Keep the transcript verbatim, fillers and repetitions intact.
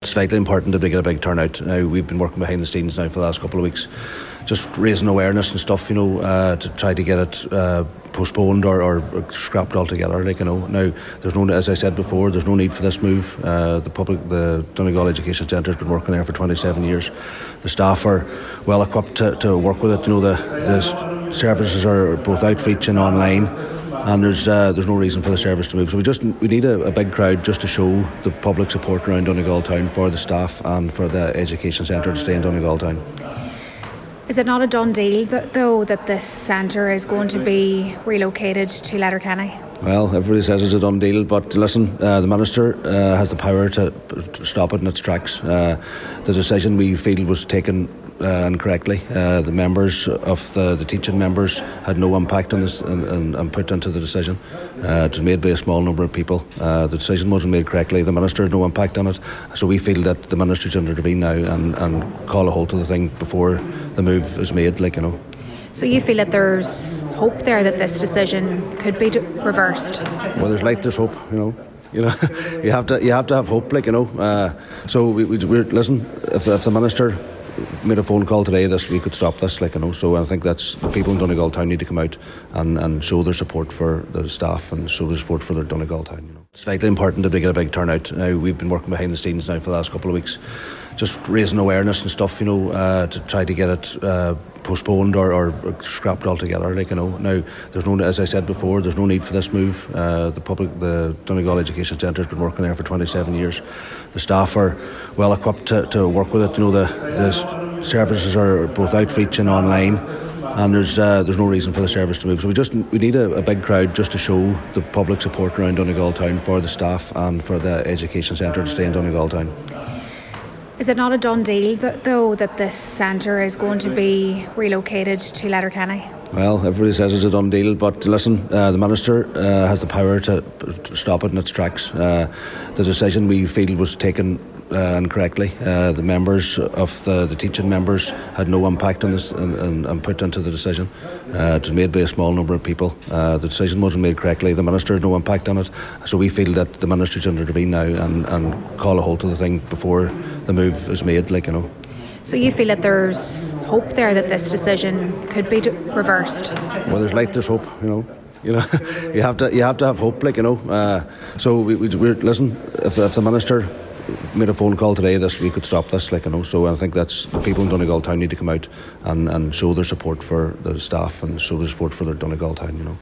It's vitally important that we get a big turnout. Now, we've been working behind the scenes now for the last couple of weeks, just raising awareness and stuff, you know, uh, to try to get it uh, postponed or, or scrapped altogether. Like, you know, now there's no, as I said before, there's no need for this move. Uh, the public, the Donegal Education Centre has been working there for twenty-seven years. The staff are well equipped to, to work with it. You know, the, the services are both outreach and online. And there's uh, there's no reason for the service to move. So we just we need a, a big crowd just to show the public support around Donegal Town for the staff and for the education centre to stay in Donegal Town. Is it not a done deal th- though that this centre is going to be relocated to Letterkenny? Well, everybody says it's a done deal, but listen, uh, the Minister uh, has the power to, to stop it in its tracks. Uh, the decision we feel was taken uh, incorrectly. Uh, the members of the, the teaching members had no impact on this and, and, and put into the decision. Uh, it was made by a small number of people. Uh, the decision wasn't made correctly. The Minister had no impact on it. So we feel that the Minister should intervene now and, and call a halt to the thing before the move is made, like, you know. So you feel that there's hope there that this decision could be reversed? Well, there's light, there's hope, you know. You know, you have to you have to have hope, like, you know. Uh, so we, we we're listen. If, if the Minister made a phone call today, this we could stop this, like, you know. So I think that's the people in Donegal Town need to come out and, and show their support for the staff and show their support for their Donegal Town. You know, it's vitally important that we get a big turnout. Now, we've been working behind the scenes now for the last couple of weeks, just raising awareness and stuff, you know, uh, to try to get it uh, postponed or, or scrapped altogether. Like, you know, now there's no, as I said before, there's no need for this move. Uh, the public, the Donegal Education Centre has been working there for twenty-seven years. The staff are well equipped to, to work with it. You know, the, the services are both outreach and online. And there's uh, there's no reason for the service to move. So we just we need a, a big crowd just to show the public support around Donegal Town for the staff and for the education centre to stay in Donegal Town. Is it not a done deal th- though that this centre is going to be relocated to Letterkenny? Well, everybody says it's a done deal, but listen, uh, the Minister uh, has the power to, to stop it in its tracks. Uh, the decision we feel was taken uh, incorrectly. Uh, the members of the, the teaching members had no impact on this and, and, and put into the decision. Uh, it was made by a small number of people. Uh, the decision wasn't made correctly. The Minister had no impact on it. So we feel that the Minister should intervene now and, and call a halt to the thing before the move is made, like, you know. So you feel that there's hope there that this decision could be reversed? Well, there's light, there's hope, you know. You know, you have to you have to have hope, like, you know. Uh, so we, we we're listen. If, if the Minister made a phone call today, this we could stop this, like, you know. So I think that's the people in Donegal Town need to come out and, and show their support for the staff and show their support for their Donegal Town, you know.